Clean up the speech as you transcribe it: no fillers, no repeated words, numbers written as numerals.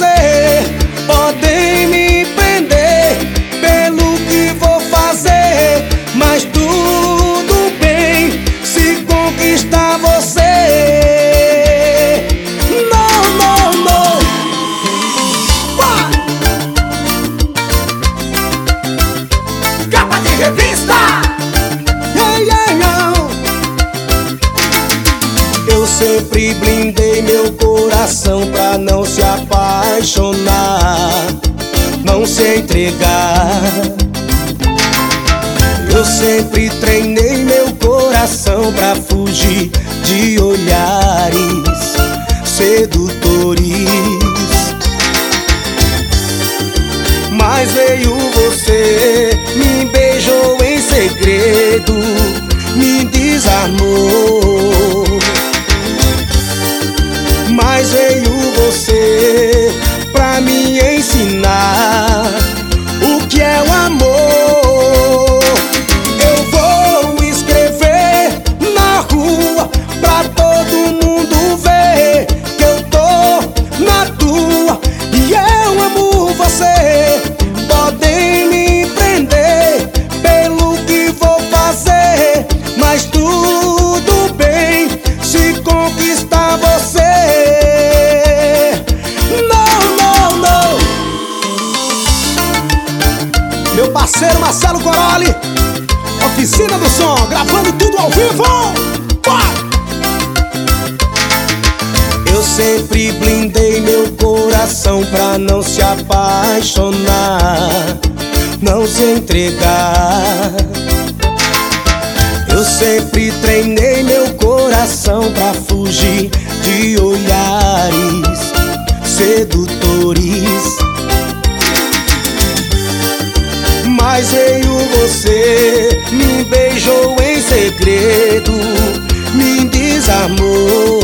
você. Podem me prender pelo que vou fazer, mas tudo bem se conquistar você. Não, não, não. Capa de revista. Eu sempre blindei meu coração pra não se apaixonar, não se entregar. Eu sempre treinei meu coração pra fugir de olhares sedutores. Mas veio você, me beijou em segredo, me desarmou. Mas veio você pra me ensinar o que é o amor. Eu vou escrever na rua pra todo mundo ver que eu tô na tua e eu amo você. Podem me prender pelo que vou fazer, mas tudo bem se conquistar você. Meu parceiro Marcelo Coroli, Oficina do Som, gravando tudo ao vivo. Eu sempre blindei meu coração pra não se apaixonar, não se entregar. Eu sempre treinei meu coração pra fugir de olhares sedutores. Mas veio você, me beijou em segredo, me desarmou.